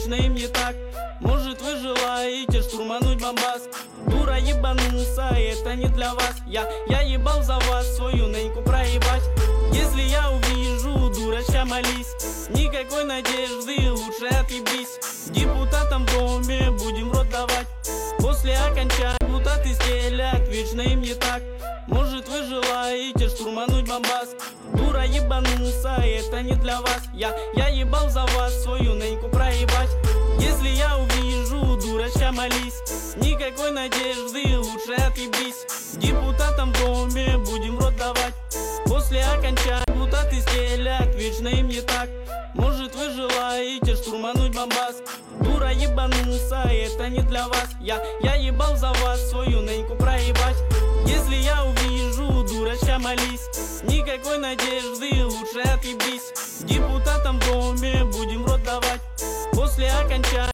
вечно им не так. Может, вы желаете штурмануть Бомбас? Дура ебанулся, это не для вас. Я ебал за вас свою неньку проебать. Если я увижу, дурачка, молись. Никакой надежды, лучше отъебись. Депутатам в доме будем в рот давать. После окончания депутаты стелят, вечно им не так. Может, вы желаете штурмануть Бомбас? Дура ебанулся, это не для вас. Я ебал за вас свою неньку проебать. Если я увижу, дурачка, молись. Никакой надежды, лучше отъебись. Депутатам в доме будем в рот давать. После окончания депутаты стелят, вечно им не так. Может, вы желаете штурмануть Бомбас? Дура ебанулся, это не для вас. Я ебал за вас свою неньку проебать. Если я увижу, дурачка, молись. Никакой надежды, лучше отъебись. Депутатам в доме будем в рот давать. После окончания